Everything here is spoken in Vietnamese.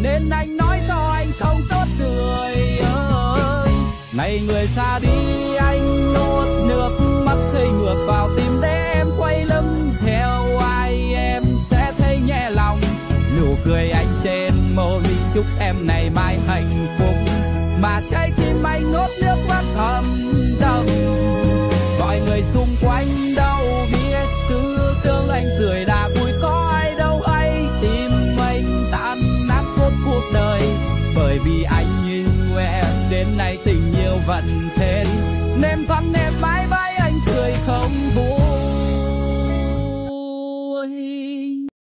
nên anh nói sao anh không tốt người ơi. Ngày người xa đi anh nuốt nước mắt chảy ngược vào tim để em quay lưng theo ai em sẽ thấy nhẹ lòng. Nụ cười anh trên môi chúc em ngày mai hạnh phúc, mà trái tim anh nuốt nước mắt thầm đau. Mọi người xung quanh đâu biết cứ tưởng anh cười đã vui, có ai đâu hay tim anh tan nát suốt cuộc đời. Bởi vì anh như em đến nay tình yêu vẫn thế, nên vắng em mãi mãi anh cười không vui.